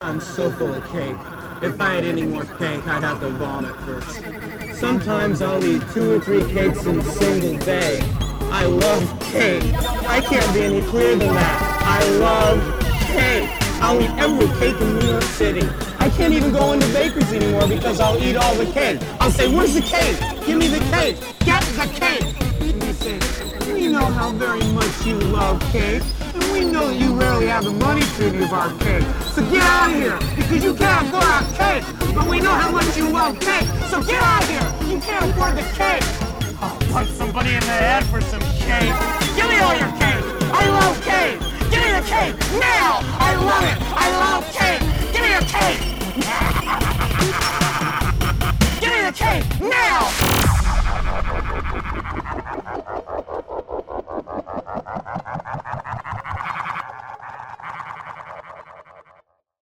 I'm so full of cake. If I had any more cake, I'd have to vomit first. Sometimes I'll eat 2 or 3 cakes in a single day. I love cake. I can't be any clearer than that. I love cake. I'll eat every cake in New York City. I can't even go into bakeries anymore because I'll eat all the cake. I'll say, where's the cake? Give me the cake. Get the cake. And you say, we know how very much you love cake. And we know that you rarely have the money to any of our cake. So get out of here, because you can't afford our cake. But we know how much you love cake. So get out of here. You can't afford the cake. I'll punch somebody in the head for some cake. Give me all your cake. I love cake. Give me the cake now. I love it. I love cake. Give me your cake. Give me the cake now.